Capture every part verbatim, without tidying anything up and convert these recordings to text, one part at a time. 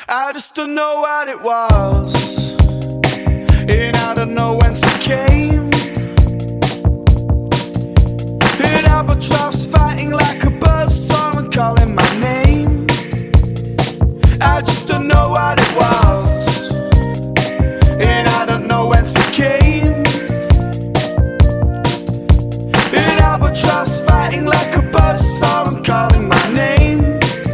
I just don't know what it was, and I don't know whence it came. An albatross fighting like a buzzsaw and calling my name. I just don't know what it was, and I don't know whence it came. An albatross fighting like a buzzsaw and calling my name.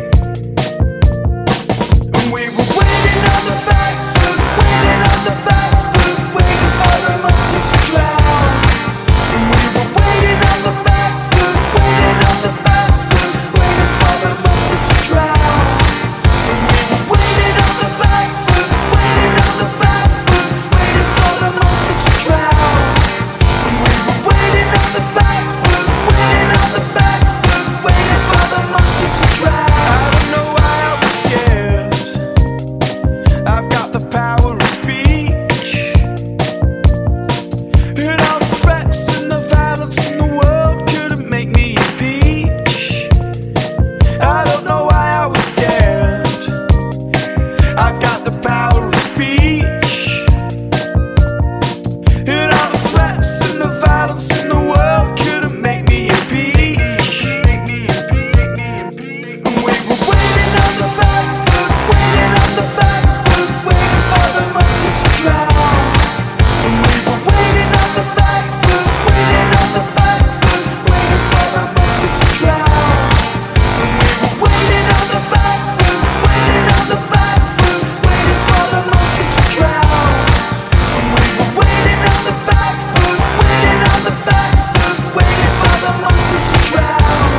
And we were waiting on the back foot, waiting on the back foot, waiting for the monster to drown. And we were waiting on the back foot, waiting on the back foot, waiting for the monster to drown. And we were waiting on the back foot, waiting on the back foot, waiting for the monster to drown. And we were waiting on the back foot, waiting on the back foot, waiting for the monster to drown. I don't know why I was scared. I've got the power of speech, and all the threats and the violence in the world couldn't make me impeach. I don't know why I was scared. I've got the power of speech, and all the threats and the violence in the world couldn't make me impeach. And we were waiting on the back foot, waiting on the back foot, waiting for the monster to drown. And we were waiting on the back foot, waiting on the back foot, waiting for the monster to drown. And we were waiting on the back foot, waiting on the back foot, waiting for the monster to drown. And we were waiting on the back foot, waiting on the back foot, waiting for the monster to drown.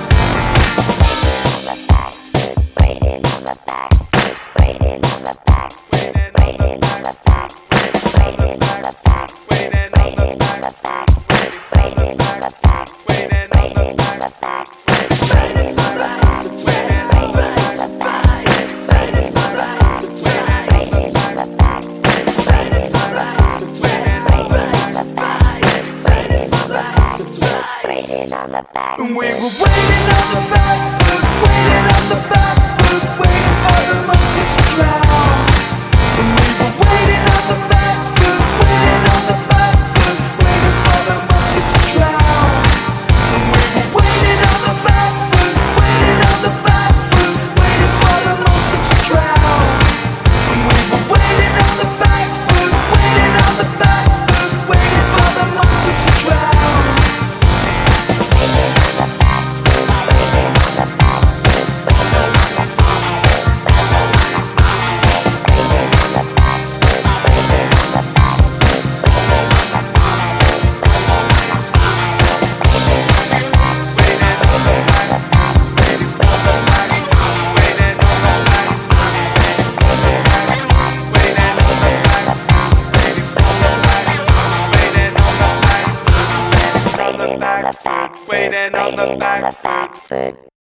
Waiting on the back foot, waiting on the back foot, waiting on the back foot, waiting on the back foot, waiting on the back foot, waiting on the back foot, waiting on the back foot, waiting on the back foot, waiting on the back foot, waiting on the back foot, waiting on the back foot, waiting on the back foot, waiting on the back foot, waiting on the back foot. And we were waiting on the back foot, waiting on the back foot, waiting for the monster to drown. And we were waiting on the back foot, waiting on the back foot, waiting for the monster to drown. And we were waiting on the back foot, waiting on the back foot, waiting for the monster to drown. And we were waiting on the back foot, waiting on the back foot, waiting for the monster to drown. Waiting on the back foot, waiting on the back foot, waiting on the back foot, waiting on the back foot.